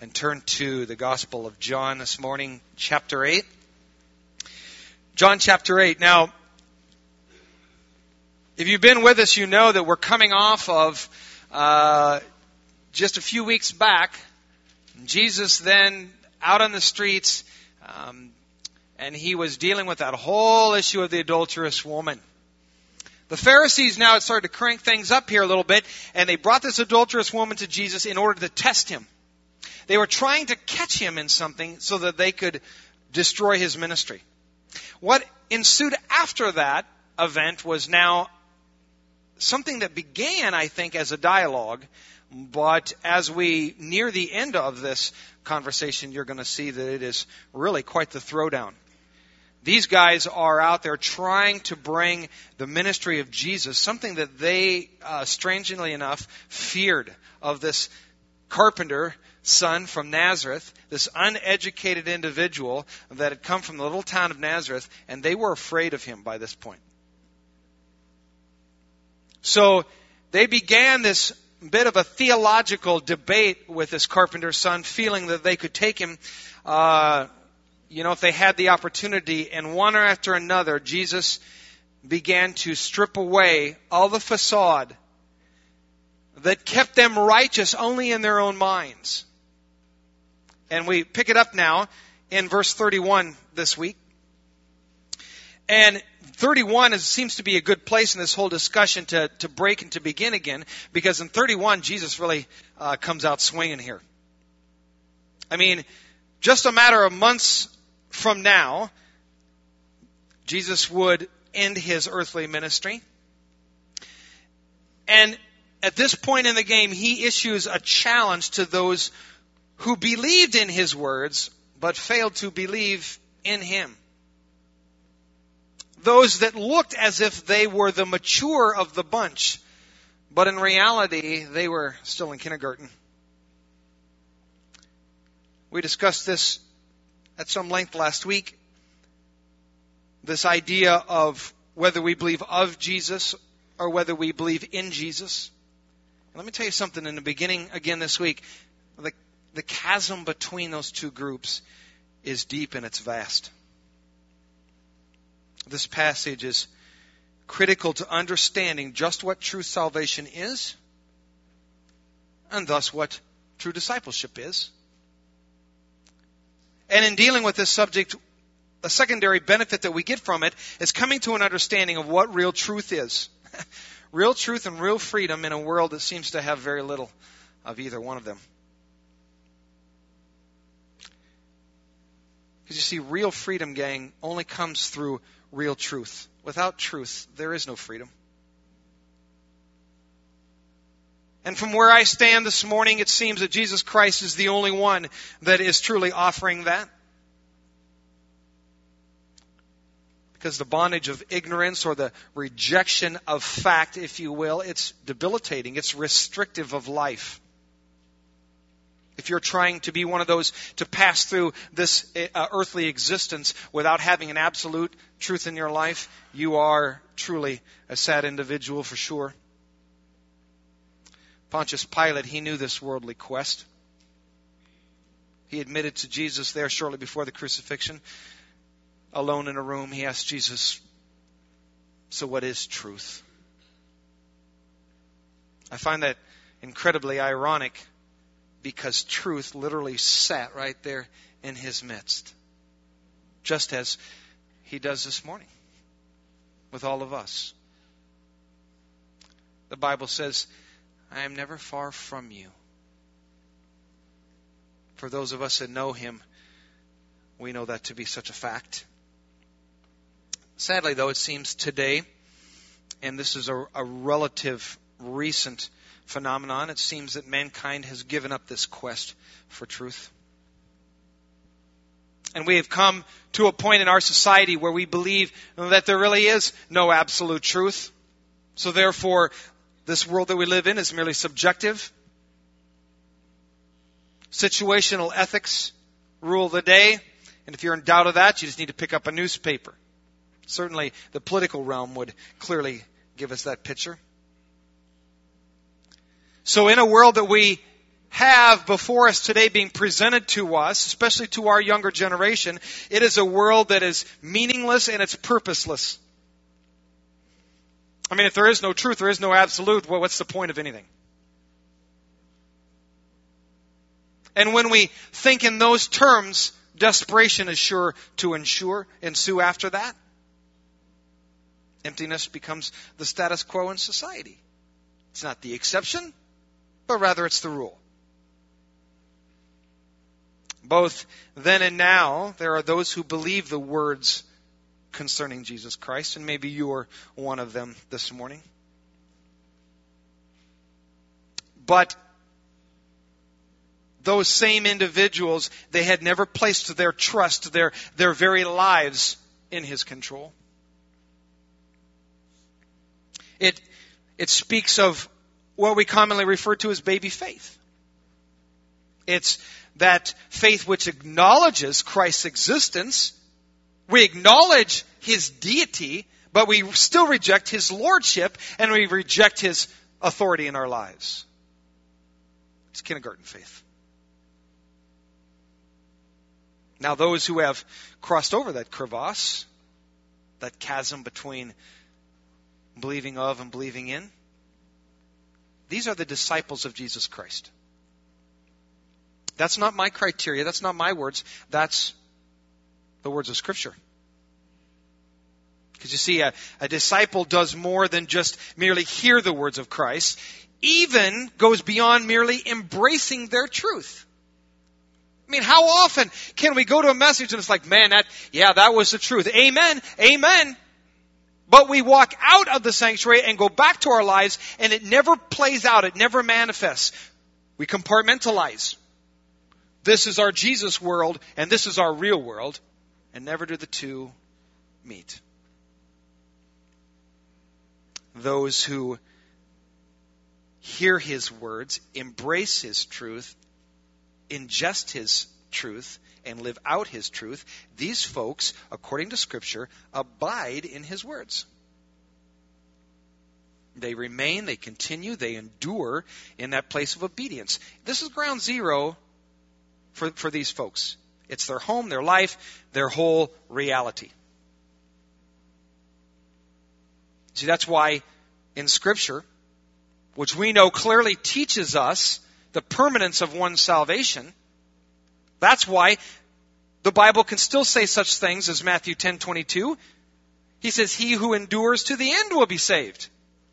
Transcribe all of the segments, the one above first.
and turn to the Gospel of John this morning, chapter 8. John chapter 8. Now, if you've been with us, you know that we're coming off of just a few weeks back, Jesus then out on the streets, and he was dealing with that whole issue of the adulterous woman. The Pharisees now had started to crank things up here a little bit, and they brought this adulterous woman to Jesus in order to test him. They were trying to catch him in something so that they could destroy his ministry. What ensued after that event was now something that began, I think, as a dialogue, but as we near the end of this conversation, you're going to see that it is really quite the throwdown. These guys are out there trying to bring the ministry of Jesus, something that they, strangely enough, feared of this carpenter son from Nazareth, this uneducated individual that had come from the little town of Nazareth, and they were afraid of him by this point. So they began this bit of a theological debate with this carpenter's son, feeling that they could take him, if they had the opportunity. And one after another, Jesus began to strip away all the facade that kept them righteous only in their own minds. And we pick it up now in verse 31 this week. And 31 seems to be a good place in this whole discussion to break and to begin again, because in 31, Jesus really comes out swinging here. I mean, just a matter of months from now, Jesus would end his earthly ministry. And at this point in the game, he issues a challenge to those who believed in his words, but failed to believe in him. Those that looked as if they were the mature of the bunch, but in reality, they were still in kindergarten. We discussed this at some length last week. This idea of whether we believe of Jesus or whether we believe in Jesus. And let me tell you something in the beginning again this week. The chasm between those two groups is deep and it's vast. This passage is critical to understanding just what true salvation is, and thus what true discipleship is. And in dealing with this subject, a secondary benefit that we get from it is coming to an understanding of what real truth is. Real truth and real freedom in a world that seems to have very little of either one of them. Because you see, real freedom, gang, only comes through real truth. Without truth, there is no freedom. And from where I stand this morning, it seems that Jesus Christ is the only one that is truly offering that. Because the bondage of ignorance, or the rejection of fact, if you will, it's debilitating. It's restrictive of life. If you're trying to be one of those to pass through this earthly existence without having an absolute truth in your life, you are truly a sad individual for sure. Pontius Pilate, he knew this worldly quest. He admitted to Jesus there shortly before the crucifixion. Alone in a room, he asked Jesus, "So what is truth?" I find that incredibly ironic, because truth literally sat right there in his midst, just as he does this morning with all of us. The Bible says, "I am never far from you." For those of us that know him, we know that to be such a fact. Sadly, though, it seems today, and this is a relative recent phenomenon, it seems that mankind has given up this quest for truth. And we have come to a point in our society where we believe that there really is no absolute truth. So therefore, this world that we live in is merely subjective. Situational ethics rule the day. And if you're in doubt of that, you just need to pick up a newspaper. Certainly, the political realm would clearly give us that picture. So in a world that we have before us today being presented to us, especially to our younger generation, it is a world that is meaningless and it's purposeless. I mean, if there is no truth, there is no absolute, well, what's the point of anything? And when we think in those terms, desperation is sure to ensue after that. Emptiness becomes the status quo in society. It's not the exception, but rather it's the rule. Both then and now, there are those who believe the words concerning Jesus Christ, and maybe you're one of them this morning. But those same individuals, they had never placed their trust, their very lives in His control. It speaks of what we commonly refer to as baby faith. It's that faith which acknowledges Christ's existence. We acknowledge His deity, but we still reject His lordship and we reject His authority in our lives. It's kindergarten faith. Now, those who have crossed over that crevasse, that chasm between believing of and believing in, these are the disciples of Jesus Christ. That's not my criteria. That's not my words. That's the words of Scripture. Because you see, a disciple does more than just merely hear the words of Christ, even goes beyond merely embracing their truth. I mean, how often can we go to a message and it's like, man, that was the truth. Amen, amen. But we walk out of the sanctuary and go back to our lives and it never plays out. It never manifests. We compartmentalize. This is our Jesus world and this is our real world. And never do the two meet. Those who hear His words, embrace His truth, ingest His truth, and live out His truth, these folks, according to Scripture, abide in His words. They remain, they continue, they endure in that place of obedience. This is ground zero for these folks. It's their home, their life, their whole reality. See, that's why in Scripture, which we know clearly teaches us the permanence of one's salvation, that's why the Bible can still say such things as Matthew 10:22. He says, he who endures to the end will be saved.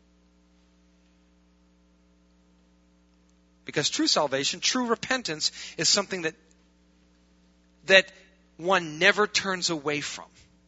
Because true salvation, true repentance is something that one never turns away from.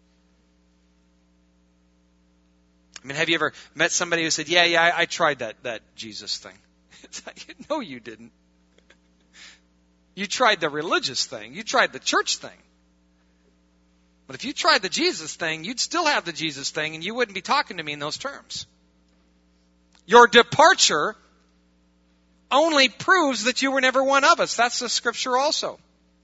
I mean, have you ever met somebody who said, yeah, I tried that Jesus thing? It's like, no, you didn't. You tried the religious thing. You tried the church thing. But if you tried the Jesus thing, you'd still have the Jesus thing, and you wouldn't be talking to me in those terms. Your departure only proves that you were never one of us. That's the Scripture also.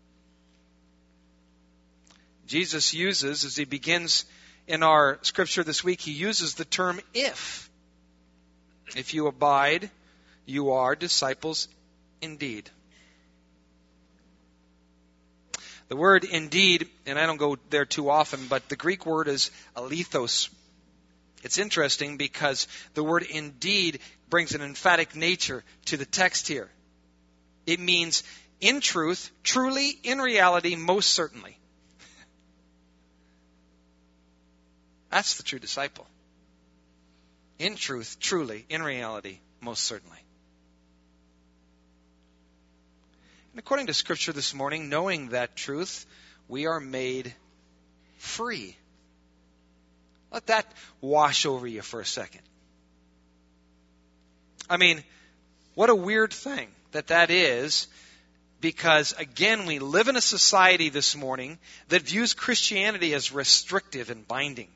Jesus uses, as He begins in our Scripture this week, He uses the term if. If you abide, you are disciples indeed. The word indeed, and I don't go there too often, but the Greek word is alethos. It's interesting because the word indeed brings an emphatic nature to the text here. It means in truth, truly, in reality, most certainly. That's the true disciple. In truth, truly, in reality, most certainly. And according to Scripture this morning, knowing that truth, we are made free. Let that wash over you for a second. I mean, what a weird thing that is, because again, we live in a society this morning that views Christianity as restrictive and binding.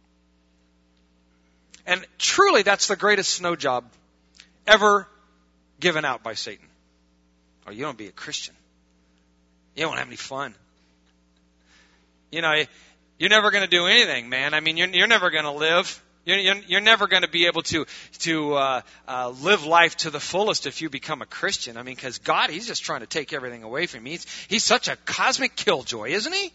And truly, that's the greatest snow job ever given out by Satan. Oh, you don't be a Christian. You don't have any fun. You know, you're never going to do anything, man. I mean, you're never going to live. You're never going to be able to live life to the fullest if you become a Christian. I mean, because God, He's just trying to take everything away from you. He's such a cosmic killjoy, isn't He?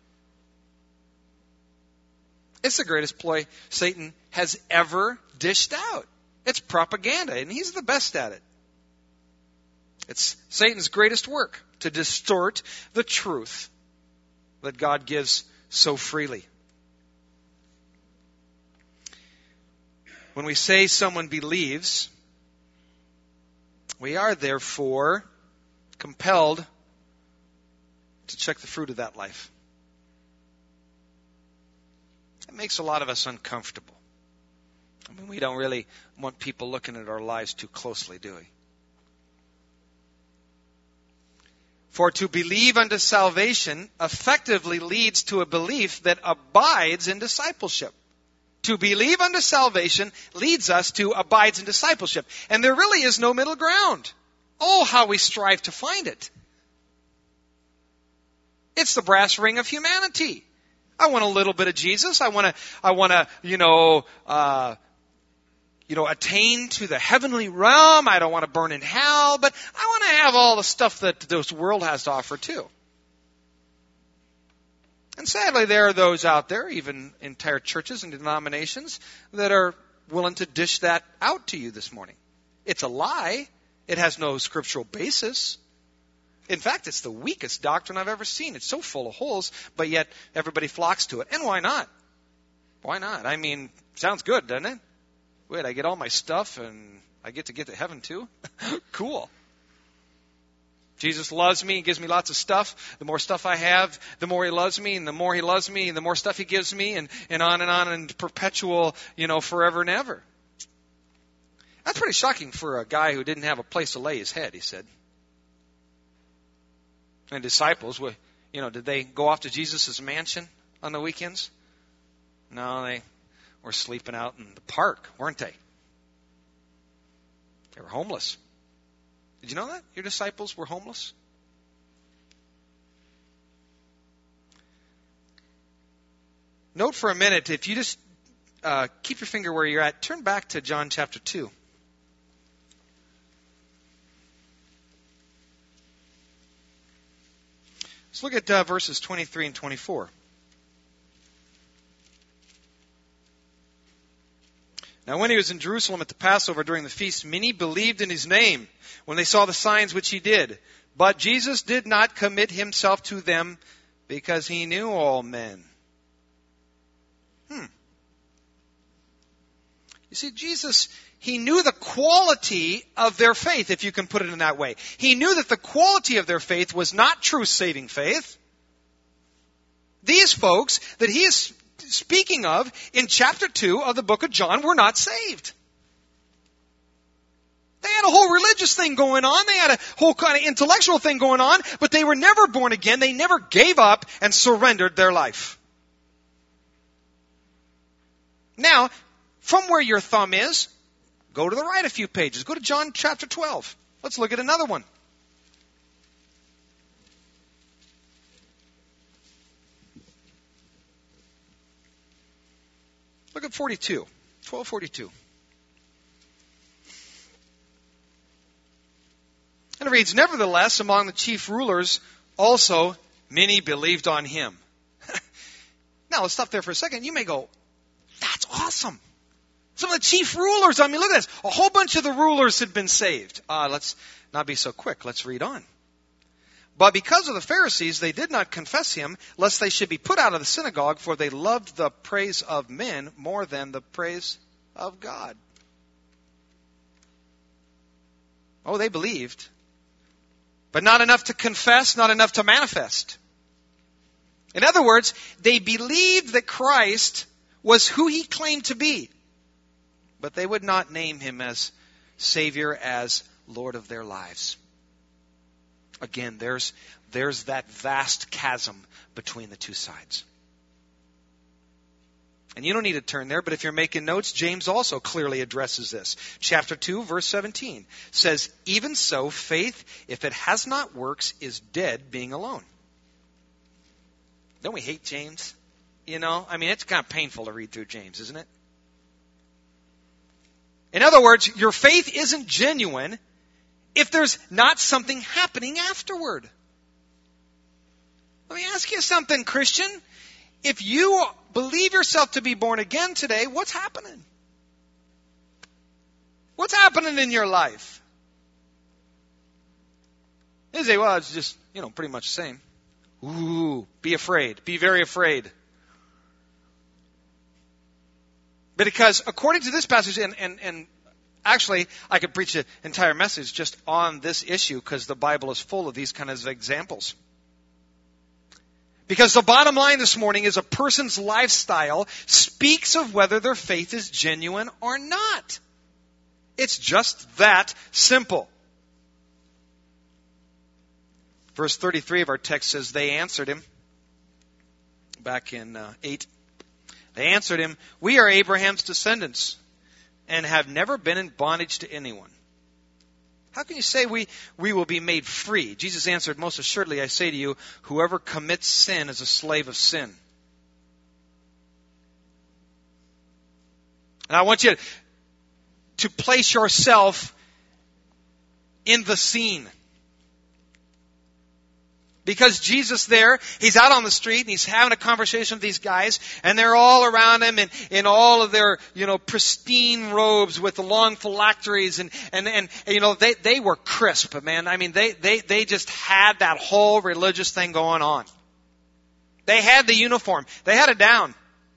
It's the greatest ploy Satan has ever dished out. It's propaganda, and he's the best at it. It's Satan's greatest work, to distort the truth that God gives so freely. When we say someone believes, we are therefore compelled to check the fruit of that life. It makes a lot of us uncomfortable. I mean, we don't really want people looking at our lives too closely, do we? For to believe unto salvation effectively leads to a belief that abides in discipleship. To believe unto salvation leads us to abides in discipleship. And there really is no middle ground. Oh, how we strive to find it. It's the brass ring of humanity. I want a little bit of Jesus. I want to, attain to the heavenly realm. I don't want to burn in hell, but I want to have all the stuff that this world has to offer too. And sadly, there are those out there, even entire churches and denominations, that are willing to dish that out to you this morning. It's a lie. It has no scriptural basis. In fact, it's the weakest doctrine I've ever seen. It's so full of holes, but yet everybody flocks to it. And why not? Why not? I mean, sounds good, doesn't it? Wait, I get all my stuff and I get to heaven too? Cool. Jesus loves me, He gives me lots of stuff. The more stuff I have, the more He loves me, and the more He loves me, and the more stuff He gives me, and on and perpetual, forever and ever. That's pretty shocking for a guy who didn't have a place to lay his head, he said. And disciples, did they go off to Jesus' mansion on the weekends? No, they were sleeping out in the park, weren't they? They were homeless. Did you know that? Your disciples were homeless? Note for a minute, if you just keep your finger where you're at, turn back to John chapter 2. Let's look at verses 23 and 24. Now when He was in Jerusalem at the Passover during the feast, many believed in His name when they saw the signs which He did. But Jesus did not commit Himself to them because He knew all men. You see, Jesus, He knew the quality of their faith, if you can put it in that way. He knew that the quality of their faith was not true saving faith. These folks that He is speaking of in chapter 2 of the book of John were not saved. They had a whole religious thing going on. They had a whole kind of intellectual thing going on, but they were never born again. They never gave up and surrendered their life. Now, from where your thumb is, go to the right a few pages. Go to John chapter 12. Let's look at another one. Look at 42. 1242. And it reads, nevertheless, among the chief rulers also many believed on Him. Now, let's stop there for a second. You may go, that's awesome. Some of the chief rulers, look at this. A whole bunch of the rulers had been saved. Let's not be so quick. Let's read on. But because of the Pharisees, they did not confess Him, lest they should be put out of the synagogue, for they loved the praise of men more than the praise of God. Oh, they believed. But not enough to confess, not enough to manifest. In other words, they believed that Christ was who He claimed to be. But they would not name Him as Savior, as Lord of their lives. Again, there's that vast chasm between the two sides. And you don't need to turn there, but if you're making notes, James also clearly addresses this. Chapter 2, verse 17 says, even so, faith, if it has not works, is dead being alone. Don't we hate James? It's kind of painful to read through James, isn't it? In other words, your faith isn't genuine if there's not something happening afterward. Let me ask you something, Christian. If you believe yourself to be born again today, what's happening? What's happening in your life? You say, well, it's just, pretty much the same. Ooh, be afraid. Be very afraid. Because according to this passage, and actually, I could preach an entire message just on this issue because the Bible is full of these kinds of examples. Because the bottom line this morning is a person's lifestyle speaks of whether their faith is genuine or not. It's just that simple. Verse 33 of our text says, they answered him, back in 8, they answered him, we are Abraham's descendants and have never been in bondage to anyone. How can you say we will be made free? Jesus answered, most assuredly I say to you, whoever commits sin is a slave of sin. And I want you to place yourself in the scene. Because Jesus there, he's out on the street and he's having a conversation with these guys and they're all around him in all of their, pristine robes with the long phylacteries and they were crisp, man. I mean, they just had that whole religious thing going on. They had the uniform. They had it down.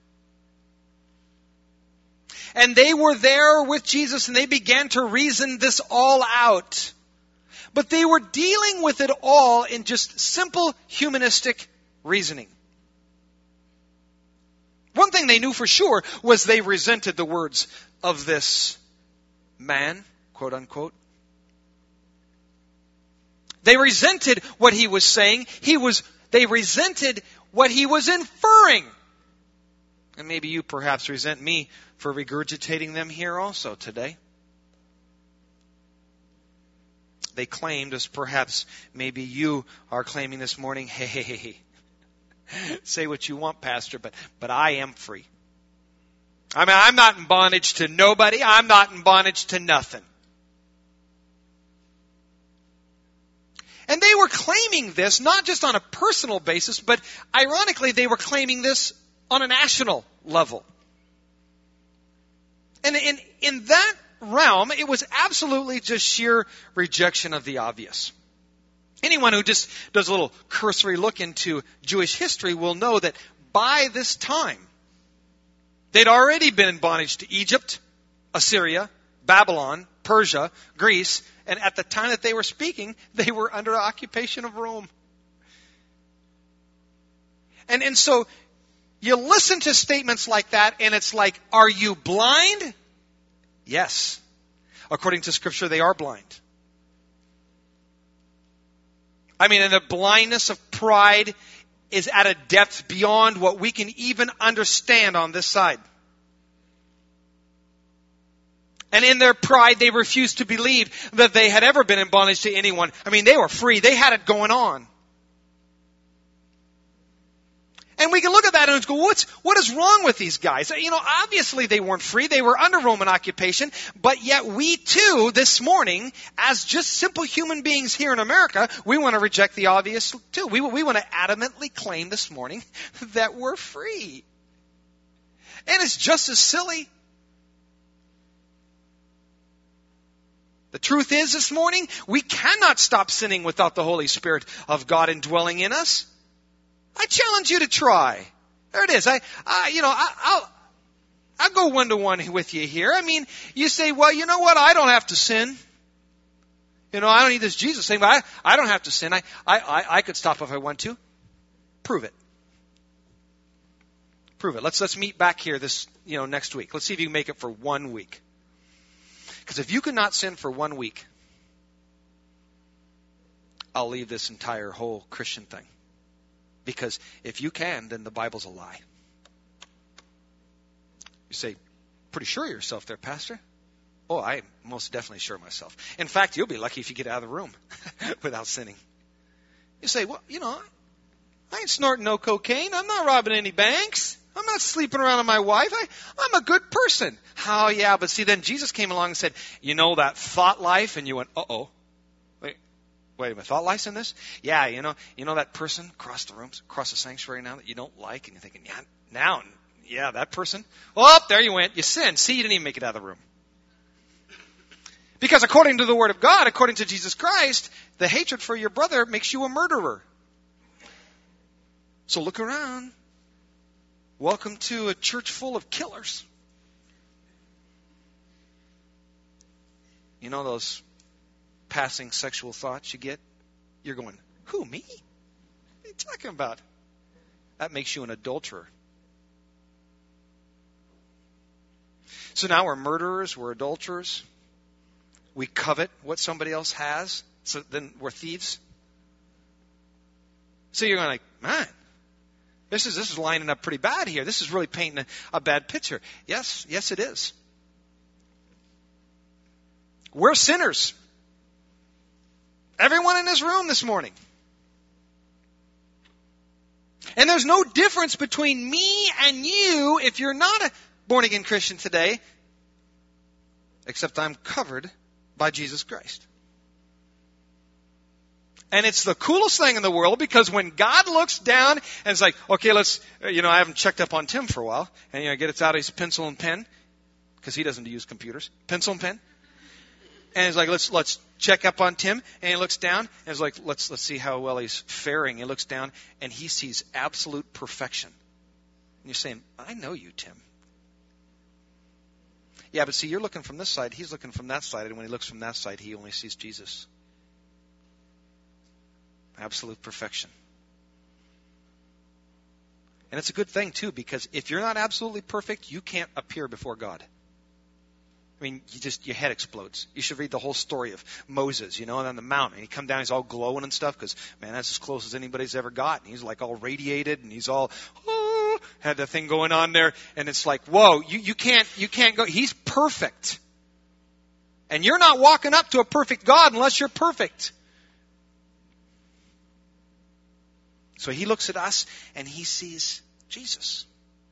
And they were there with Jesus and they began to reason this all out. But they were dealing with it all in just simple humanistic reasoning. One thing they knew for sure was they resented the words of this man, quote unquote. They resented what he was saying. They resented what he was inferring. And maybe you perhaps resent me for regurgitating them here also today. They claimed, as perhaps maybe you are claiming this morning, hey, say what you want, Pastor, but I am free. I mean, I'm not in bondage to nobody. I'm not in bondage to nothing. And they were claiming this not just on a personal basis, but ironically, they were claiming this on a national level. And in that realm, it was absolutely just sheer rejection of the obvious. Anyone who just does a little cursory look into Jewish history will know that by this time, they'd already been in bondage to Egypt, Assyria, Babylon, Persia, Greece, and at the time that they were speaking, they were under the occupation of Rome. And so, you listen to statements like that, and it's like, are you blind? Yes. According to Scripture, they are blind. I mean, and the blindness of pride is at a depth beyond what we can even understand on this side. And in their pride, they refused to believe that they had ever been in bondage to anyone. I mean, they were free. They had it going on. And we can look at that and go, what is wrong with these guys? Obviously they weren't free. They were under Roman occupation. But yet we too, this morning, as just simple human beings here in America, we want to reject the obvious too. We want to adamantly claim this morning that we're free. And it's just as silly. The truth is this morning, we cannot stop sinning without the Holy Spirit of God indwelling in us. I challenge you to try. There it is. I'll go one-to-one with you here. I mean, you say, well, you know what? I don't have to sin. I don't need this Jesus thing, but I don't have to sin. I could stop if I want to. Prove it. Prove it. Let's meet back here next week. Let's see if you can make it for 1 week. Because if you cannot sin for 1 week, I'll leave this entire whole Christian thing. Because if you can, then the Bible's a lie. You say, pretty sure of yourself there, Pastor? Oh, I'm most definitely sure of myself. In fact, you'll be lucky if you get out of the room without sinning. You say, well, I ain't snorting no cocaine. I'm not robbing any banks. I'm not sleeping around with my wife. I'm a good person. Oh, yeah, but see, then Jesus came along and said, you know that thought life? And you went, uh-oh. Wait a minute, thought life's in this? Yeah, you know that person across the rooms, across the sanctuary now that you don't like, and you're thinking, yeah, that person? Well, there you went. You sinned. See, you didn't even make it out of the room. Because according to the Word of God, according to Jesus Christ, the hatred for your brother makes you a murderer. So look around. Welcome to a church full of killers. You know those passing sexual thoughts you get? You're going, who, me? What are you talking about? That makes you an adulterer. So now we're murderers, we're adulterers. We covet what somebody else has, so then we're thieves. So you're going like, man, this is lining up pretty bad here. This is really painting a bad picture. Yes, it is. We're sinners. Everyone in this room this morning. And there's no difference between me and you if you're not a born-again Christian today, except I'm covered by Jesus Christ. And it's the coolest thing in the world because when God looks down and it's like, okay, I haven't checked up on Tim for a while, and get it out his pencil and pen, because he doesn't use computers. Pencil and pen. And he's like, let's check up on Tim. And he looks down and he's like, let's see how well he's faring. He looks down and he sees absolute perfection. And you're saying, I know you, Tim. Yeah, but see, you're looking from this side, he's looking from that side, and when he looks from that side, he only sees Jesus. Absolute perfection. And it's a good thing, too, because if you're not absolutely perfect, you can't appear before God. I mean, your head explodes. You should read the whole story of Moses, and on the mountain. He come down, he's all glowing and stuff, because, man, that's as close as anybody's ever gotten. He's like all radiated, and he's all, had the thing going on there, and it's like, whoa, you can't go. He's perfect. And you're not walking up to a perfect God unless you're perfect. So he looks at us, and he sees Jesus.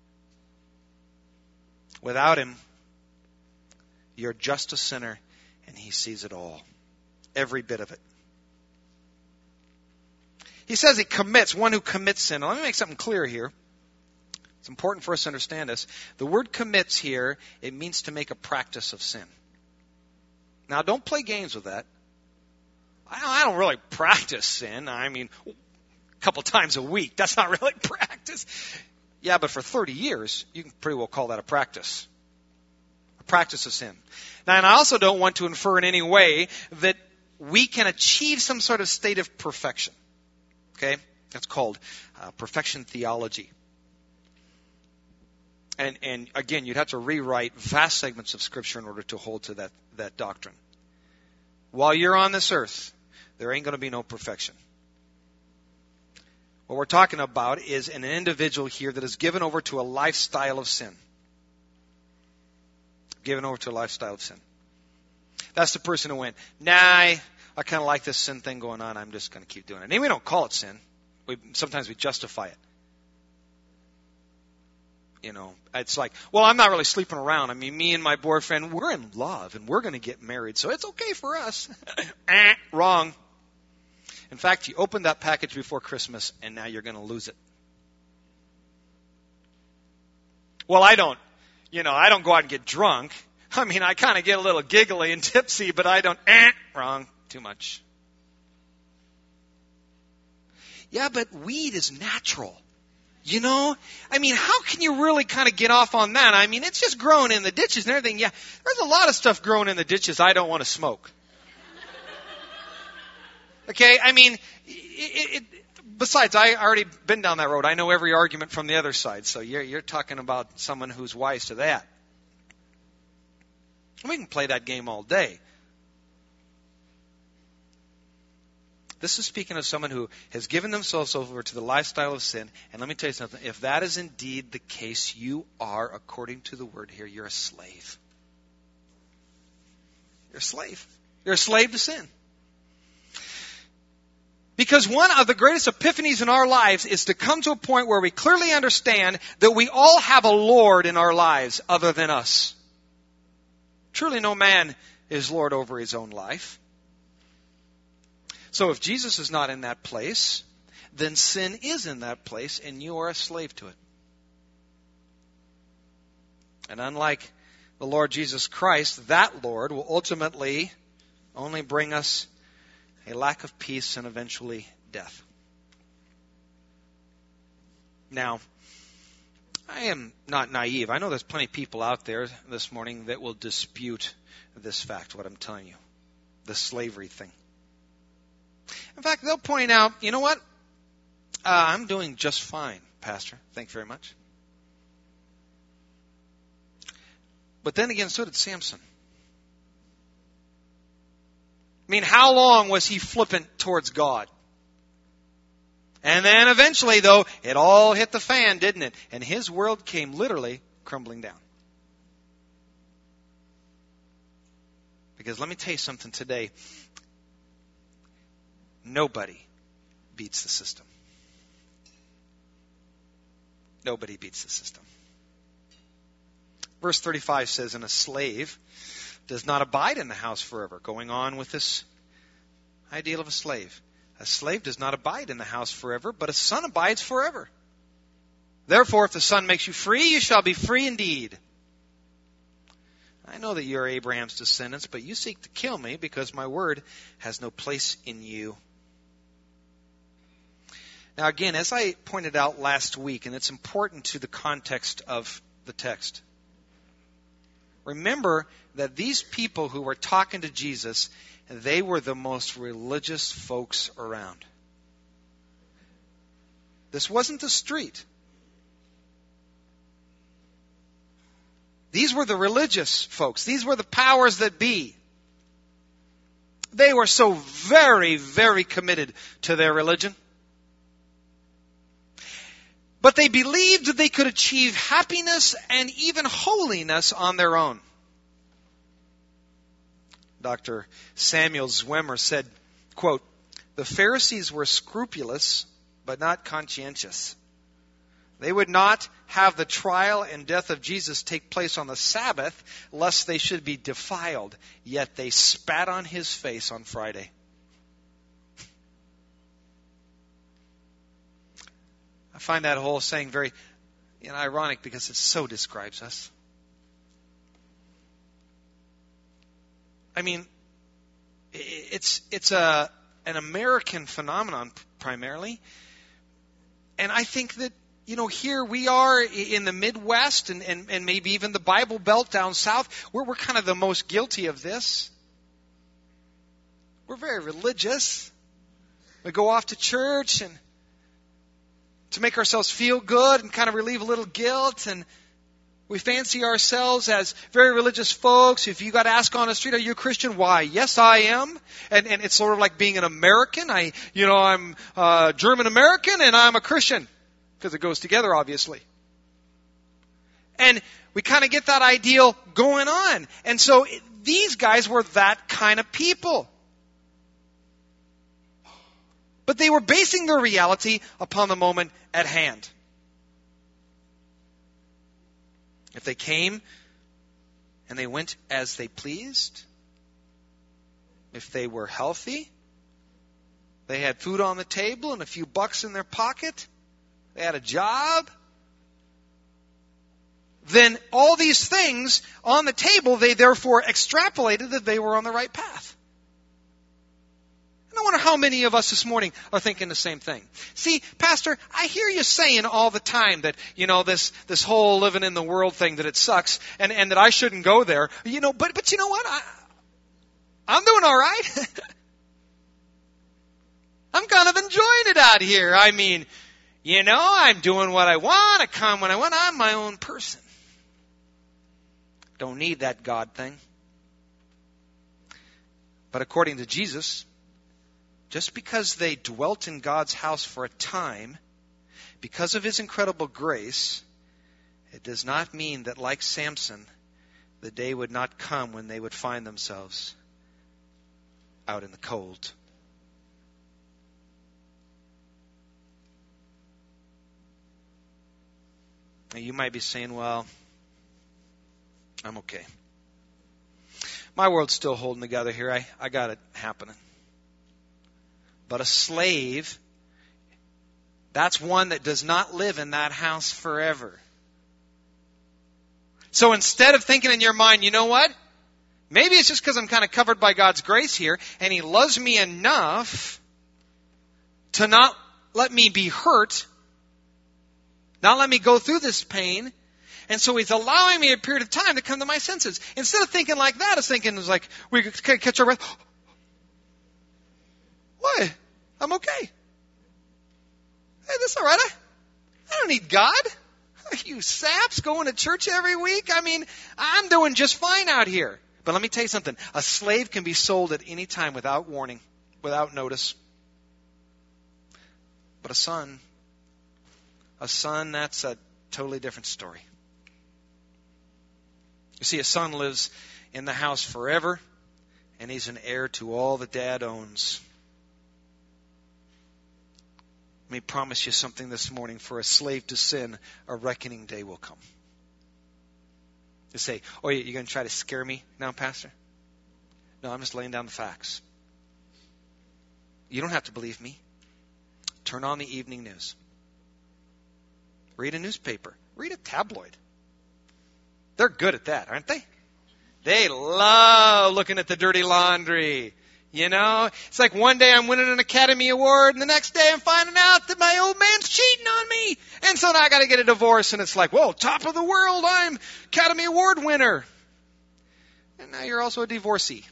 Without him, you're just a sinner, and he sees it all. Every bit of it. He says he commits, one who commits sin. Now, let me make something clear here. It's important for us to understand this. The word commits here, it means to make a practice of sin. Now, don't play games with that. I don't really practice sin. I mean, a couple times a week. That's not really practice. Yeah, but for 30 years, you can pretty well call that a practice. A practice of sin. Now, and I also don't want to infer in any way that we can achieve some sort of state of perfection. Okay? That's called perfection theology. And again, you'd have to rewrite vast segments of Scripture in order to hold to that doctrine. While you're on this earth, there ain't going to be no perfection. What we're talking about is an individual here that is given over to a lifestyle of sin. Given over to a lifestyle of sin. That's the person who went, nah, I kind of like this sin thing going on. I'm just going to keep doing it. And we don't call it sin. Sometimes we justify it. It's like, well, I'm not really sleeping around. I mean, me and my boyfriend, we're in love, and we're going to get married, so it's okay for us. Wrong. In fact, you opened that package before Christmas, and now you're going to lose it. Well, I don't go out and get drunk. I mean, I kind of get a little giggly and tipsy, but I don't, wrong, too much. Yeah, but weed is natural. I mean, how can you really kind of get off on that? I mean, it's just growing in the ditches and everything. Yeah, there's a lot of stuff growing in the ditches I don't want to smoke. Okay, I mean, besides, I already been down that road. I know every argument from the other side. So you're talking about someone who's wise to that. We can play that game all day. This is speaking of someone who has given themselves over to the lifestyle of sin. And let me tell you something. If that is indeed the case, you are, according to the word here, you're a slave. You're a slave. You're a slave to sin. Because one of the greatest epiphanies in our lives is to come to a point where we clearly understand that we all have a Lord in our lives other than us. Truly no man is Lord over his own life. So if Jesus is not in that place, then sin is in that place and you are a slave to it. And unlike the Lord Jesus Christ, that Lord will ultimately only bring us a lack of peace and eventually death. Now, I am not naive. I know there's plenty of people out there this morning that will dispute this fact, what I'm telling you, the slavery thing. In fact, they'll point out, you know what? I'm doing just fine, Pastor. Thank you very much. But then again, so did Samson. I mean, how long was he flippant towards God? And then eventually, though, it all hit the fan, didn't it? And his world came literally crumbling down. Because let me tell you something today. Nobody beats the system. Nobody beats the system. Verse 35 says, and a slave does not abide in the house forever. Going on with this ideal of a slave. A slave does not abide in the house forever, but a son abides forever. Therefore, if the Son makes you free, you shall be free indeed. I know that you are Abraham's descendants, but you seek to kill me because my word has no place in you. Now again, as I pointed out last week, and it's important to the context of the text, remember that these people who were talking to Jesus, they were the most religious folks around. This wasn't the street. These were the religious folks. These were the powers that be. They were so very, very committed to their religion. But they believed that they could achieve happiness and even holiness on their own. Dr. Samuel Zwemer said, quote, the Pharisees were scrupulous, but not conscientious. They would not have the trial and death of Jesus take place on the Sabbath, lest they should be defiled. Yet they spat on his face on Friday. I find that whole saying very ironic because it so describes us. I mean, it's an American phenomenon primarily. And I think that, here we are in the Midwest and maybe even the Bible Belt down south, we're kind of the most guilty of this. We're very religious. We go off to church and to make ourselves feel good and kind of relieve a little guilt, and we fancy ourselves as very religious folks. If you got asked on the street, are you a Christian? Why? Yes, I am. And it's sort of like being an American. I'm German American and I'm a Christian. Because it goes together, obviously. And we kind of get that ideal going on. And so these guys were that kind of people. But they were basing their reality upon the moment at hand. If they came and they went as they pleased, if they were healthy, they had food on the table and a few bucks in their pocket, they had a job, then all these things on the table, they therefore extrapolated that they were on the right path. And I wonder how many of us this morning are thinking the same thing. See, Pastor, I hear you saying all the time that, this whole living in the world thing, that it sucks and that I shouldn't go there. But you know what? I'm doing all right. I'm kind of enjoying it out here. I mean, I'm doing what I want. I come when I want. I'm my own person. Don't need that God thing. But according to Jesus, just because they dwelt in God's house for a time, because of His incredible grace, it does not mean that, like Samson, the day would not come when they would find themselves out in the cold. Now, you might be saying, well, I'm okay. My world's still holding together here. I got it happening. But a slave, that's one that does not live in that house forever. So instead of thinking in your mind, you know what? Maybe it's just because I'm kind of covered by God's grace here, and He loves me enough to not let me be hurt, not let me go through this pain, and so He's allowing me a period of time to come to my senses. Instead of thinking like that, I was thinking, it's like, we could catch our breath. What? I'm okay. Hey, that's all right. I don't need God. You saps going to church every week? I mean, I'm doing just fine out here. But let me tell you something. A slave can be sold at any time without warning, without notice. But a son, that's a totally different story. You see, a son lives in the house forever, and he's an heir to all that dad owns. Let me promise you something this morning. For a slave to sin, a reckoning day will come. You say, oh, you're going to try to scare me now, Pastor? No, I'm just laying down the facts. You don't have to believe me. Turn on the evening news. Read a newspaper. Read a tabloid. They're good at that, aren't they? They love looking at the dirty laundry. You know, it's like one day I'm winning an Academy Award, and the next day I'm finding out that my old man's cheating on me. And so now I got to get a divorce, and it's like, whoa, top of the world, I'm Academy Award winner. And now you're also a divorcee.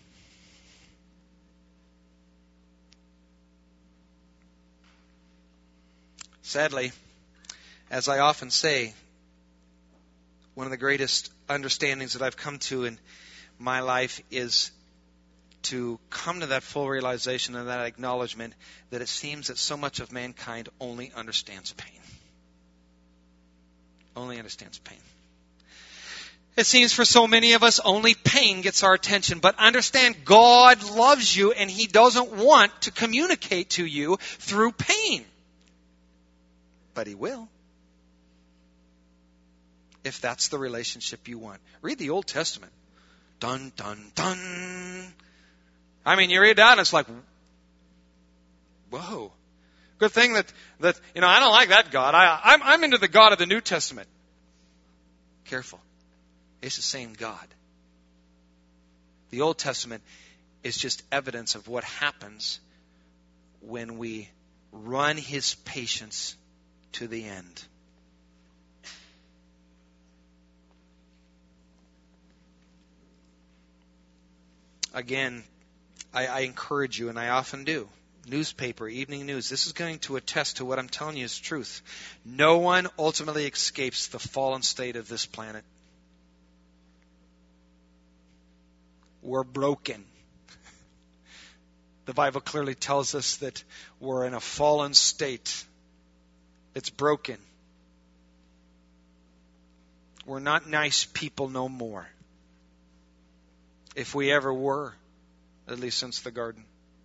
Sadly, as I often say, one of the greatest understandings that I've come to in my life is to come to that full realization and that acknowledgement that it seems that so much of mankind only understands pain. Only understands pain. It seems for so many of us only pain gets our attention. But understand, God loves you and He doesn't want to communicate to you through pain. But He will. If that's the relationship you want. Read the Old Testament. Dun, dun, dun. I mean, you read that and it's like, whoa. Good thing that I don't like that God. I'm into the God of the New Testament. Careful. It's the same God. The Old Testament is just evidence of what happens when we run His patience to the end. Again, I encourage you, and I often do. Newspaper, evening news. This is going to attest to what I'm telling you is truth. No one ultimately escapes the fallen state of this planet. We're broken. The Bible clearly tells us that we're in a fallen state. It's broken. We're not nice people no more. If we ever were, at least since the garden.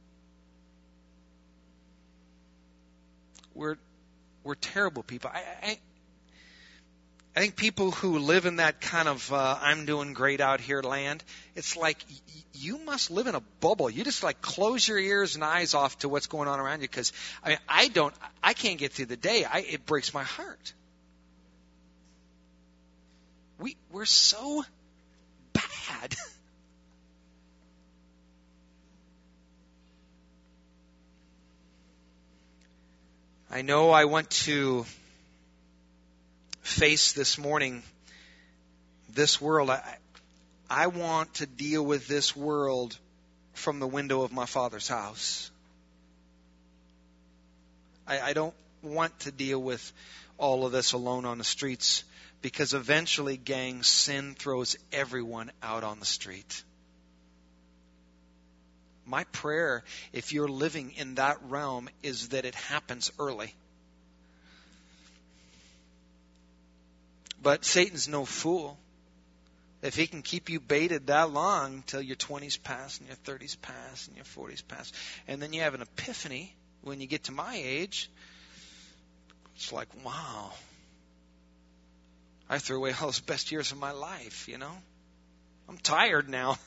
We're terrible people. I think people who live in that kind of I'm doing great out here land, it's like you must live in a bubble. You just like close your ears and eyes off to what's going on around you, because I can't get through the day. It breaks my heart. We're so bad. I know I want to face this morning this world. I want to deal with this world from the window of my Father's house. I don't want to deal with all of this alone on the streets, because eventually, gang, sin throws everyone out on the street. My prayer, if you're living in that realm, is that it happens early. But Satan's no fool. If he can keep you baited that long till your 20s pass and your 30s pass and your 40s pass, and then you have an epiphany when you get to my age, it's like, wow. I threw away all those best years of my life, you know. I'm tired now.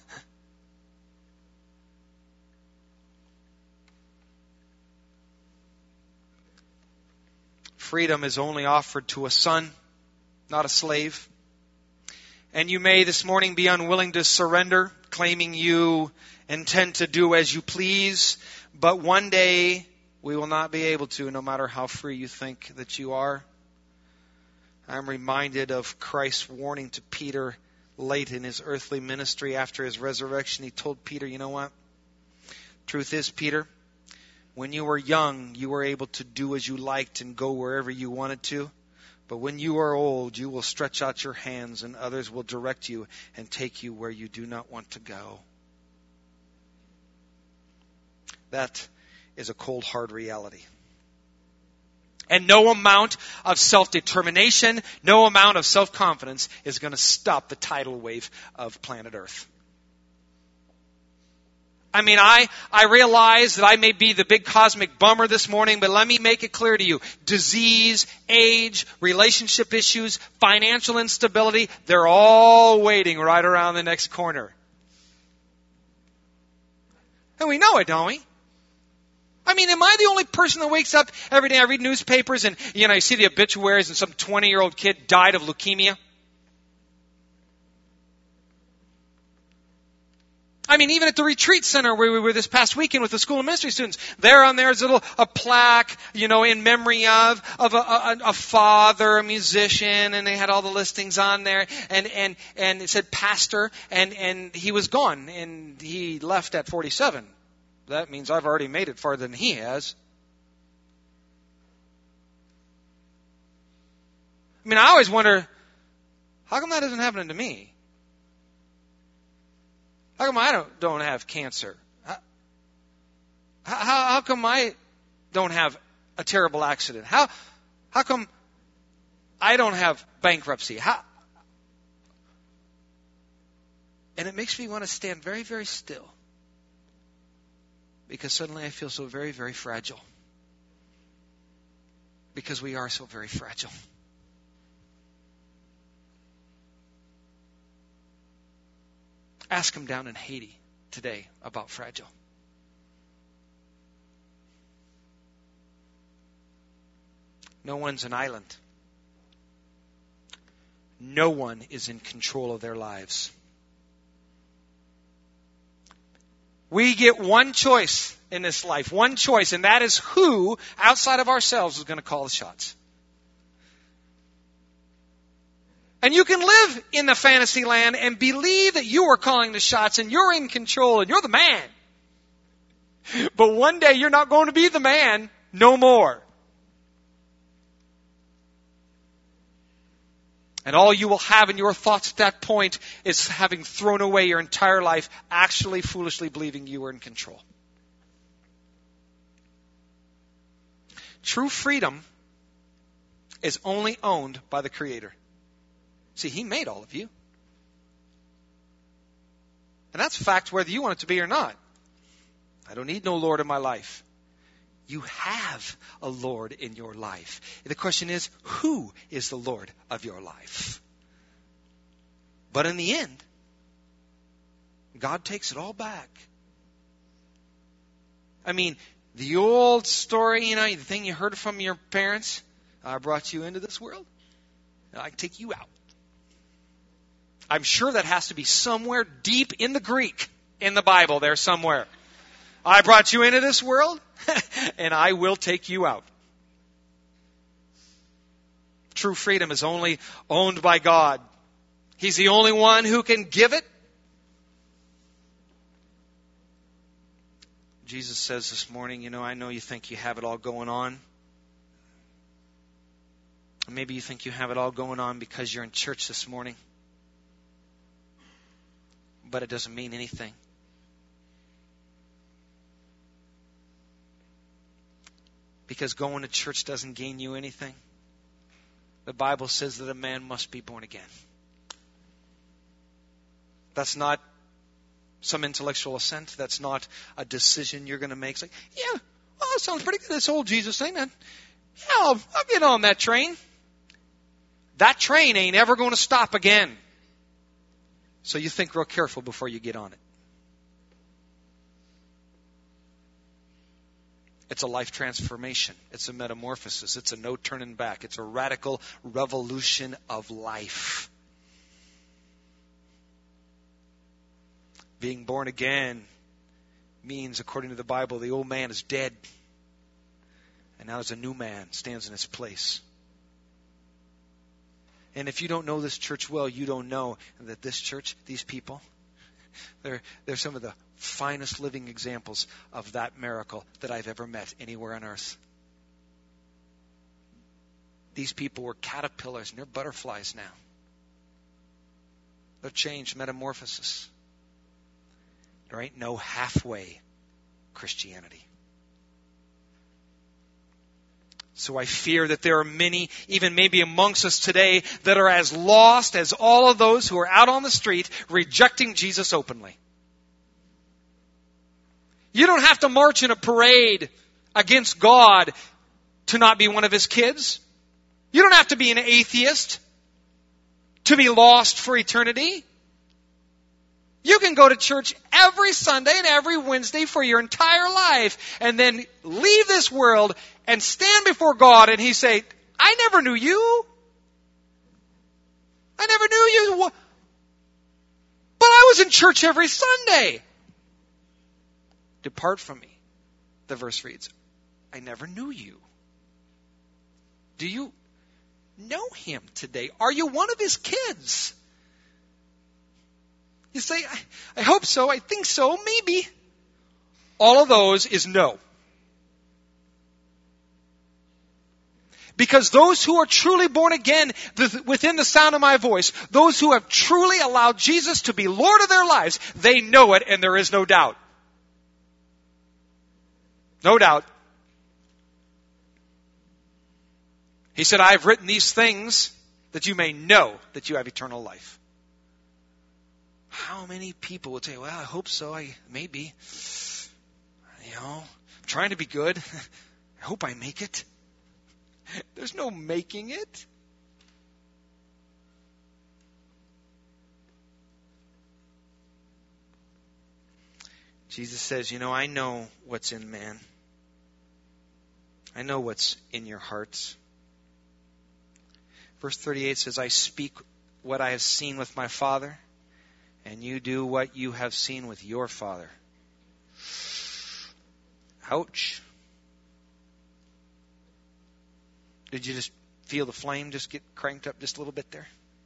Freedom is only offered to a son, not a slave. And you may this morning be unwilling to surrender, claiming you intend to do as you please. But one day we will not be able to, no matter how free you think that you are. I'm reminded of Christ's warning to Peter late in his earthly ministry after his resurrection. He told Peter, you know what? Truth is, Peter, when you were young, you were able to do as you liked and go wherever you wanted to. But when you are old, you will stretch out your hands and others will direct you and take you where you do not want to go. That is a cold, hard reality. And no amount of self-determination, no amount of self-confidence is going to stop the tidal wave of planet Earth. I mean, I realize that I may be the big cosmic bummer this morning, but let me make it clear to you. Disease, age, relationship issues, financial instability, they're all waiting right around the next corner. And we know it, don't we? I mean, am I the only person that wakes up every day? I read newspapers and, you see the obituaries and some 20-year-old kid died of leukemia. I mean, even at the retreat center where we were this past weekend with the school of ministry students, there on there is a plaque, in memory of a father, a musician, and they had all the listings on there, and it said pastor, and he was gone, and he left at 47. That means I've already made it farther than he has. I mean, I always wonder, how come that isn't happening to me? How come I don't have cancer? How come I don't have a terrible accident? How come I don't have bankruptcy? And it makes me want to stand very, very still. Because suddenly I feel so very, very fragile. Because we are so very fragile. Ask them down in Haiti today about fragile. No one's an island. No one is in control of their lives. We get one choice in this life, one choice, and that is who outside of ourselves is going to call the shots. And you can live in the fantasy land and believe that you are calling the shots and you're in control and you're the man. But one day you're not going to be the man no more. And all you will have in your thoughts at that point is having thrown away your entire life, actually foolishly believing you were in control. True freedom is only owned by the Creator. See, He made all of you. And that's a fact whether you want it to be or not. I don't need no Lord in my life. You have a Lord in your life. The question is, who is the Lord of your life? But in the end, God takes it all back. I mean, the old story, the thing you heard from your parents, I brought you into this world, and I can take you out. I'm sure that has to be somewhere deep in the Greek, in the Bible there somewhere. I brought you into this world, and I will take you out. True freedom is only owned by God. He's the only one who can give it. Jesus says this morning, I know you think you have it all going on. Maybe you think you have it all going on because you're in church this morning. But it doesn't mean anything. Because going to church doesn't gain you anything. The Bible says that a man must be born again. That's not some intellectual assent. That's not a decision you're going to make. It's like, yeah, well, that sounds pretty good, this old Jesus thing. Yeah, I'll get on that train. that train ain't ever going to stop again. So you think real careful before you get on it. It's a life transformation. It's a metamorphosis. It's a no turning back. It's a radical revolution of life. Being born again means, according to the Bible, the old man is dead. And now there's a new man stands in his place. And if you don't know this church well, you don't know that this church, these people, they're some of the finest living examples of that miracle that I've ever met anywhere on earth. These people were caterpillars and they're butterflies now. They're changed, metamorphosis. There ain't no halfway Christianity. So I fear that there are many, even maybe amongst us today, that are as lost as all of those who are out on the street rejecting Jesus openly. You don't have to march in a parade against God to not be one of His kids. You don't have to be an atheist to be lost for eternity. You can go to church every Sunday and every Wednesday for your entire life and then leave this world and stand before God and He say, I never knew you. I never knew you. But I was in church every Sunday. Depart from me, the verse reads. I never knew you. Do you know Him today? Are you one of His kids? You say, I hope so, I think so, maybe. All of those is no. Because those who are truly born again, within the sound of my voice, those who have truly allowed Jesus to be Lord of their lives, they know it and there is no doubt. No doubt. He said, I have written these things that you may know that you have eternal life. How many people would say, well, I hope so, maybe. I'm trying to be good. I hope I make it. There's no making it. Jesus says, I know what's in man. I know what's in your hearts. Verse 38 says, I speak what I have seen with my Father, and you do what you have seen with your father. Ouch. Did you just feel the flame just get cranked up just a little bit there?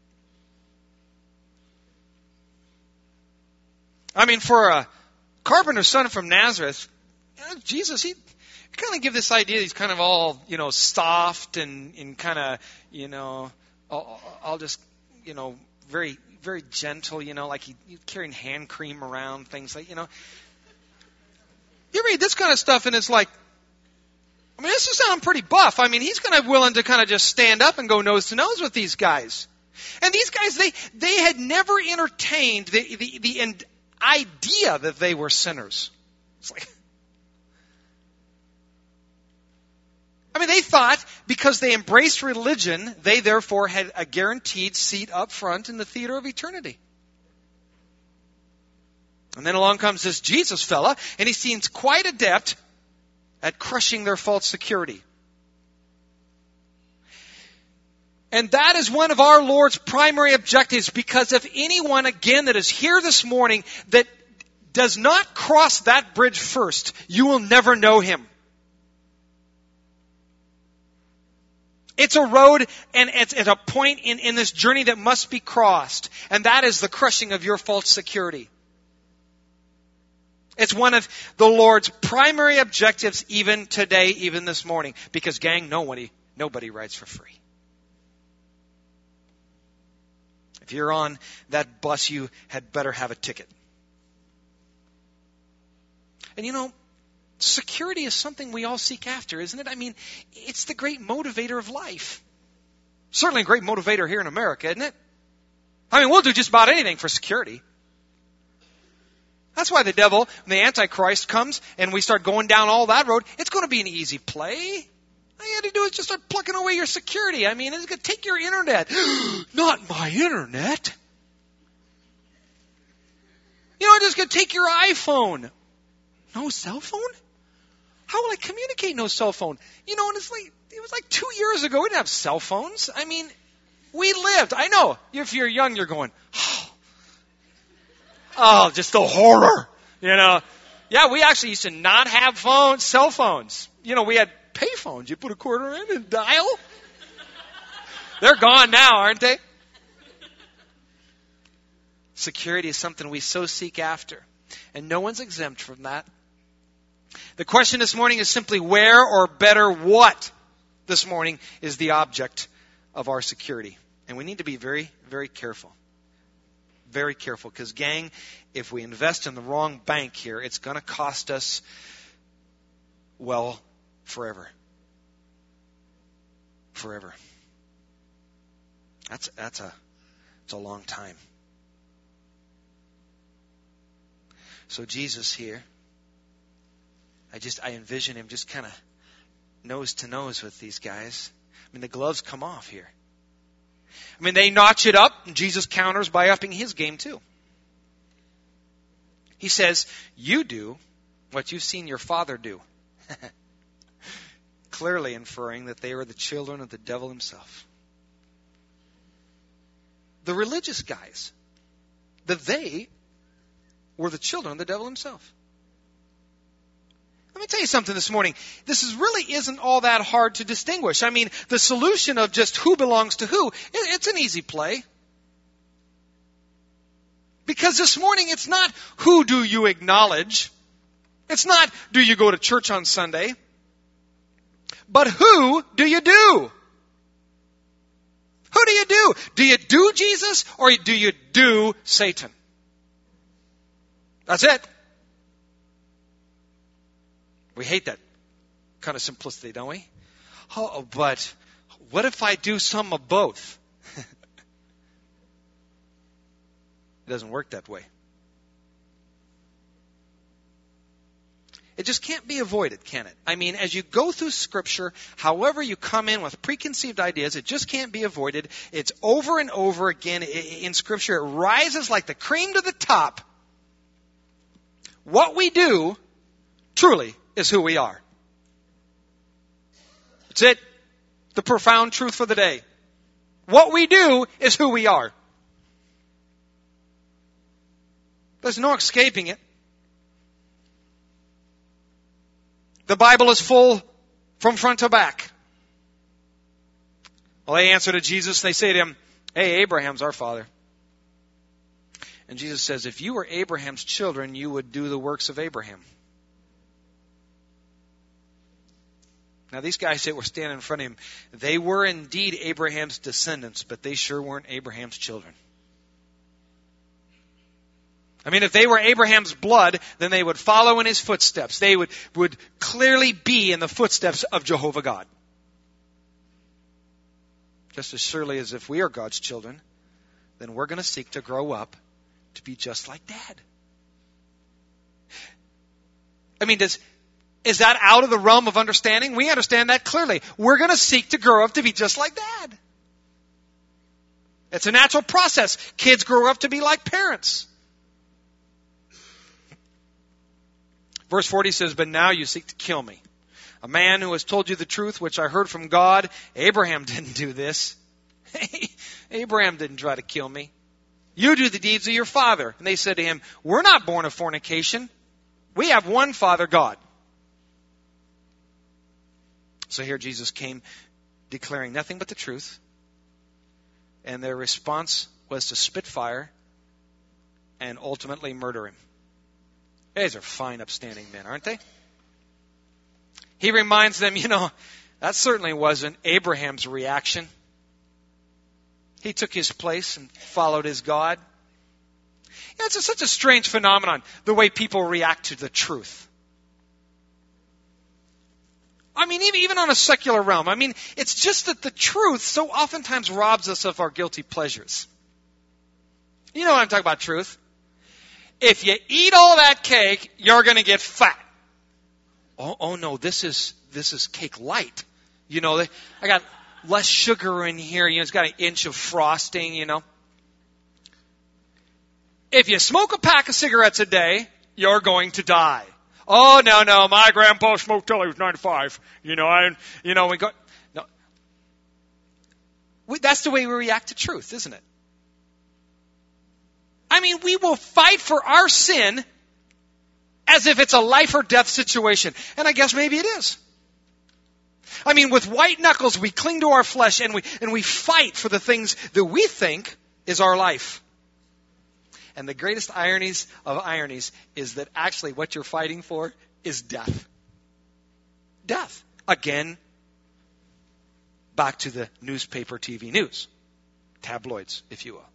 I mean, for a carpenter's son from Nazareth, Jesus, he kind of give this idea he's kind of all, soft and kind of, all just, very, very gentle, like he's carrying hand cream around, things like, You read this kind of stuff and it's like, this is sounding pretty buff. He's kind of willing to kind of just stand up and go nose to nose with these guys. And these guys, they had never entertained the idea that they were sinners. It's like, they thought because they embraced religion, they therefore had a guaranteed seat up front in the theater of eternity. And then along comes this Jesus fella, and he seems quite adept at crushing their false security. And that is one of our Lord's primary objectives, because if anyone, again, that is here this morning that does not cross that bridge first, you will never know Him. It's a road and it's at a point in this journey that must be crossed. And that is the crushing of your false security. It's one of the Lord's primary objectives even today, even this morning. Because, gang, nobody rides for free. If you're on that bus, you had better have a ticket. And security is something we all seek after, isn't it? It's the great motivator of life. Certainly a great motivator here in America, isn't it? We'll do just about anything for security. That's why the devil, the Antichrist, comes and we start going down all that road. It's going to be an easy play. All you had to do is just start plucking away your security. I mean, it's going to take your internet. Not my internet. It's just going to take your iPhone. No cell phone? How will I communicate no cell phone? And it was like 2 years ago. We didn't have cell phones. I mean, we lived. I know. If you're young, you're going, oh, just the horror. Yeah, we actually used to not have cell phones. We had pay phones. You put a quarter in and dial. They're gone now, aren't they? Security is something we so seek after. And no one's exempt from that. The question this morning is simply where, or better what, this morning is the object of our security. And we need to be very, very careful. Very careful. Because, gang, if we invest in the wrong bank here, it's going to cost us, well, forever. Forever. It's a long time. So Jesus here, I envision him just kind of nose to nose with these guys. I mean, the gloves come off here. I mean, they notch it up, and Jesus counters by upping his game too. He says, you do what you've seen your father do. Clearly inferring that they were the children of the devil himself. The religious guys, they were the children of the devil himself. Let me tell you something this morning. This really isn't all that hard to distinguish. I mean, the solution of just who belongs to who, it's an easy play. Because this morning, it's not who do you acknowledge. It's not do you go to church on Sunday. But who do you do? Who do you do? Do you do Jesus or do you do Satan? That's it. We hate that kind of simplicity, don't we? Oh, but what if I do some of both? It doesn't work that way. It just can't be avoided, can it? I mean, as you go through Scripture, however you come in with preconceived ideas, it just can't be avoided. It's over and over again in Scripture. It rises like the cream to the top. What we do, truly, is who we are. That's it. The profound truth for the day. What we do is who we are. There's no escaping it. The Bible is full from front to back. Well, they answer to Jesus, they say to him, hey, Abraham's our father. And Jesus says, if you were Abraham's children, you would do the works of Abraham. Now, these guys that were standing in front of him, they were indeed Abraham's descendants, but they sure weren't Abraham's children. I mean, if they were Abraham's blood, then they would follow in his footsteps. They would clearly be in the footsteps of Jehovah God. Just as surely as if we are God's children, then we're going to seek to grow up to be just like Dad. I mean, is that out of the realm of understanding? We understand that clearly. We're going to seek to grow up to be just like Dad. It's a natural process. Kids grow up to be like parents. Verse 40 says, but now you seek to kill me. A man who has told you the truth, which I heard from God. Abraham didn't do this. Abraham didn't try to kill me. You do the deeds of your father. And they said to him, we're not born of fornication. We have one Father, God. So here Jesus came declaring nothing but the truth. And their response was to spit fire and ultimately murder him. These are fine, upstanding men, aren't they? He reminds them, that certainly wasn't Abraham's reaction. He took his place and followed his God. It's such a strange phenomenon, the way people react to the truth. I mean, even on a secular realm. I mean, it's just that the truth so oftentimes robs us of our guilty pleasures. You know what I'm talking about, truth. If you eat all that cake, you're going to get fat. Oh no, this is cake light. I got less sugar in here. It's got an inch of frosting, If you smoke a pack of cigarettes a day, you're going to die. Oh, no, my grandpa smoked till he was 95. We go, no. That's the way we react to truth, isn't it? I mean, we will fight for our sin as if it's a life or death situation. And I guess maybe it is. I mean, with white knuckles, we cling to our flesh and we fight for the things that we think is our life. And the greatest ironies of ironies is that actually what you're fighting for is death. Death. Again, back to the newspaper, TV news. Tabloids, if you will.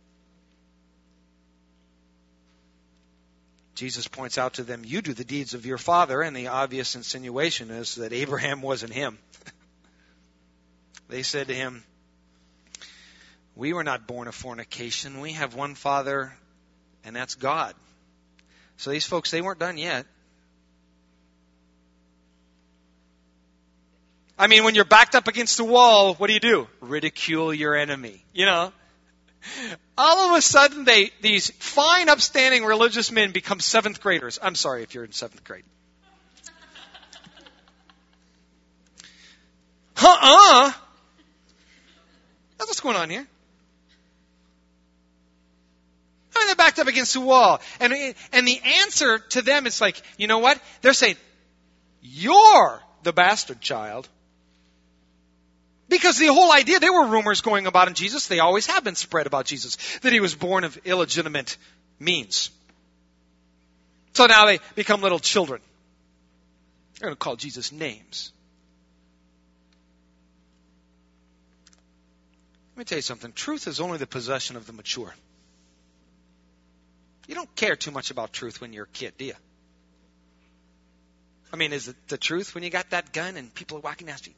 Jesus points out to them, you do the deeds of your father, and the obvious insinuation is that Abraham wasn't him. They said to him, we were not born of fornication. We have one father, and that's God. So these folks, they weren't done yet. I mean, when you're backed up against the wall, what do? Ridicule your enemy. All of a sudden, these fine, upstanding religious men become 7th graders. I'm sorry if you're in 7th grade. That's what's going on here. I mean, they're backed up against the wall. And the answer to them is like, you know what? They're saying, you're the bastard child. Because the whole idea, there were rumors going about in Jesus. They always have been spread about Jesus, that he was born of illegitimate means. So now they become little children. They're going to call Jesus names. Let me tell you something. Truth is only the possession of the mature. You don't care too much about truth when you're a kid, do you? I mean, is it the truth when you got that gun and people are walking after you?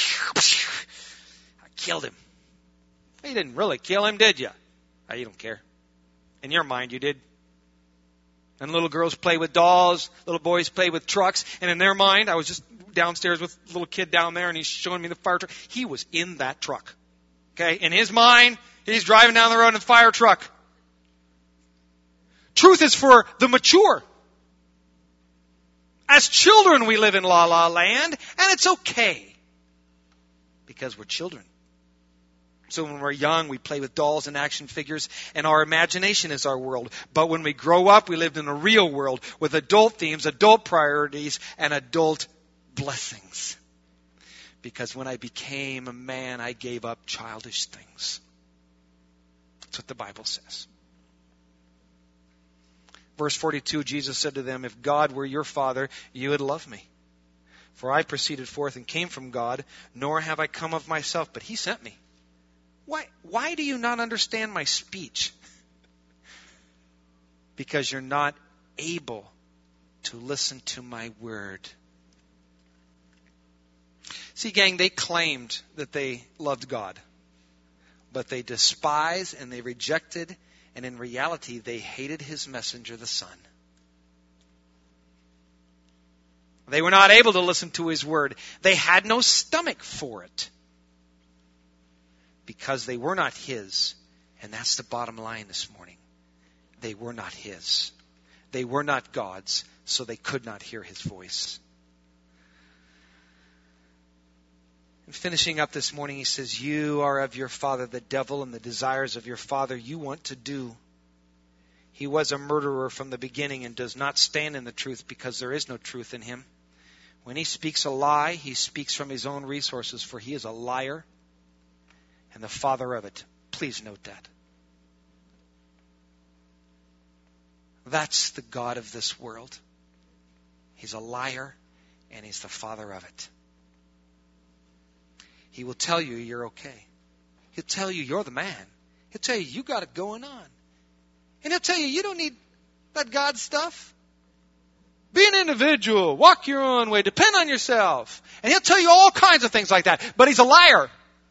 I killed him. You didn't really kill him, did you? Oh, you don't care. In your mind, you did. And little girls play with dolls. Little boys play with trucks. And in their mind, I was just downstairs with a little kid down there, and he's showing me the fire truck. He was in that truck. Okay? In his mind, he's driving down the road in a fire truck. Truth is for the mature. As children, we live in la la land, and it's okay. Because we're children. So when we're young, we play with dolls and action figures, and our imagination is our world. But when we grow up, we live in a real world with adult themes, adult priorities, and adult blessings. Because when I became a man, I gave up childish things. That's what the Bible says. Verse 42, Jesus said to them, if God were your father, you would love me. For I proceeded forth and came from God, nor have I come of myself, but he sent me. Why do you not understand my speech? Because you're not able to listen to my word. See, gang, they claimed that they loved God, but they despised and they rejected, and in reality, they hated his messenger, the Son. They were not able to listen to his word. They had no stomach for it. Because they were not his. And that's the bottom line this morning. They were not his. They were not God's, so they could not hear his voice. And finishing up this morning, he says, you are of your father the devil, and the desires of your father you want to do. He was a murderer from the beginning and does not stand in the truth because there is no truth in him. When he speaks a lie, he speaks from his own resources, for he is a liar and the father of it. Please note that. That's the God of this world. He's a liar and he's the father of it. He will tell you you're okay. He'll tell you you're the man. He'll tell you you got it going on. And he'll tell you you don't need that God stuff. Be an individual. Walk your own way. Depend on yourself. And he'll tell you all kinds of things like that. But he's a liar.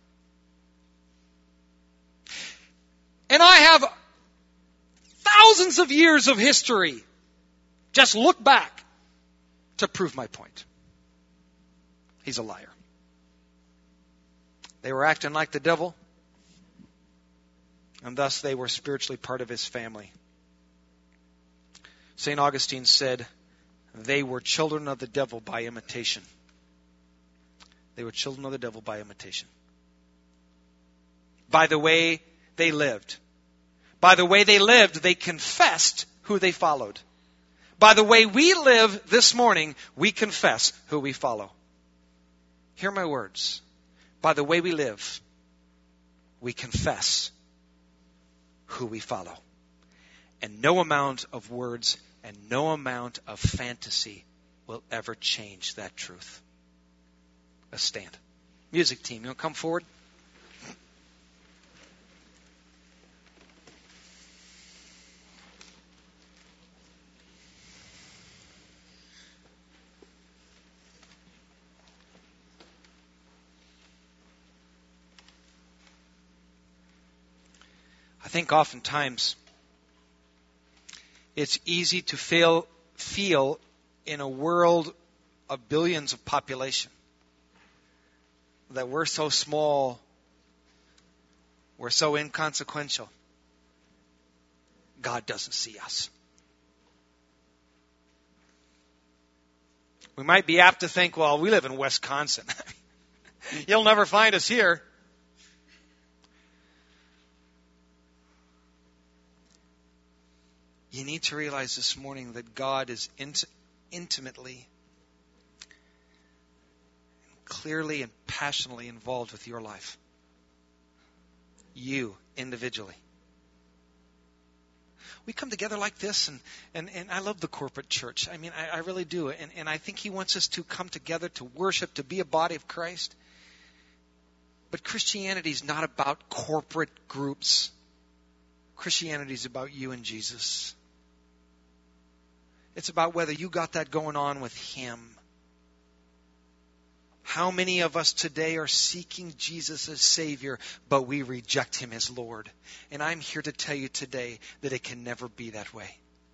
And I have thousands of years of history. Just look back to prove my point. He's a liar. They were acting like the devil, and thus they were spiritually part of his family. St. Augustine said, they were children of the devil by imitation. They were children of the devil by imitation. By the way they lived. By the way they lived, they confessed who they followed. By the way we live this morning, we confess who we follow. Hear my words. By the way we live, we confess who we follow. And no amount of words and no amount of fantasy will ever change that truth. Let's stand. Music team, you want to come forward? I think oftentimes it's easy to feel in a world of billions of population that we're so small, we're so inconsequential. God doesn't see us. We might be apt to think, well, we live in Wisconsin. You'll never find us here. You need to realize this morning that God is intimately, clearly and passionately involved with your life. You, individually. We come together like this, and I love the corporate church. I mean, I really do. And I think He wants us to come together to worship, to be a body of Christ. But Christianity is not about corporate groups. Christianity is about you and Jesus. It's about whether you got that going on with Him. How many of us today are seeking Jesus as Savior, but we reject Him as Lord? And I'm here to tell you today that it can never be that way.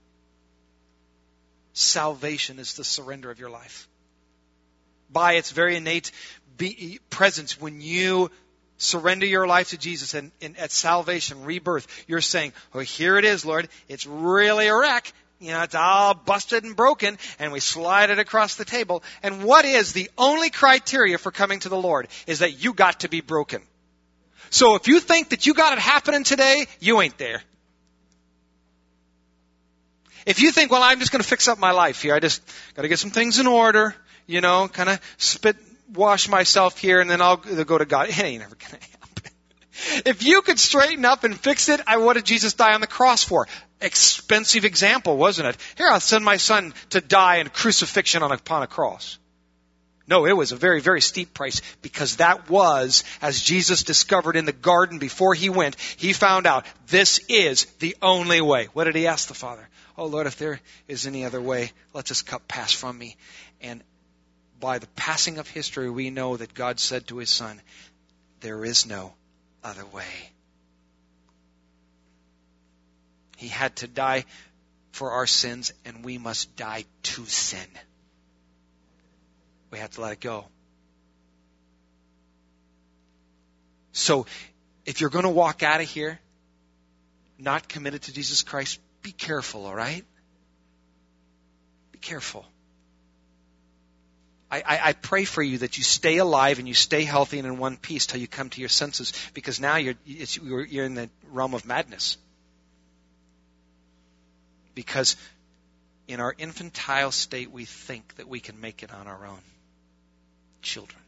Salvation is the surrender of your life. By its very innate presence, when you surrender your life to Jesus and at salvation, rebirth, you're saying, oh, here it is, Lord. It's really a wreck. You know, it's all busted and broken, and we slide it across the table. And what is the only criteria for coming to the Lord is that you got to be broken. So if you think that you got it happening today, you ain't there. If you think, well, I'm just going to fix up my life here. I just got to get some things in order, you know, kind of wash myself here, and then I'll go to God. It ain't never going to happen. If you could straighten up and fix it, what did Jesus die on the cross for? Expensive example, wasn't it? Here, I'll send my son to die in crucifixion upon a cross. No, it was a very, very steep price, because that was, as Jesus discovered in the garden before He went, He found out this is the only way. What did He ask the Father? Oh, Lord, if there is any other way, let this cup pass from me. And by the passing of history, we know that God said to His Son, there is no other way. He had to die for our sins, and we must die to sin. We have to let it go. So, if you're going to walk out of here not committed to Jesus Christ, be careful, all right? Be careful. I pray for you that you stay alive and you stay healthy and in one piece till you come to your senses, because now you're in the realm of madness. Because in our infantile state, we think that we can make it on our own. Children.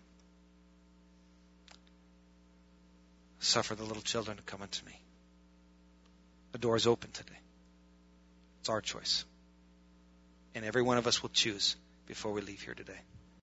Suffer the little children to come unto me. The door is open today. It's our choice. And every one of us will choose before we leave here today.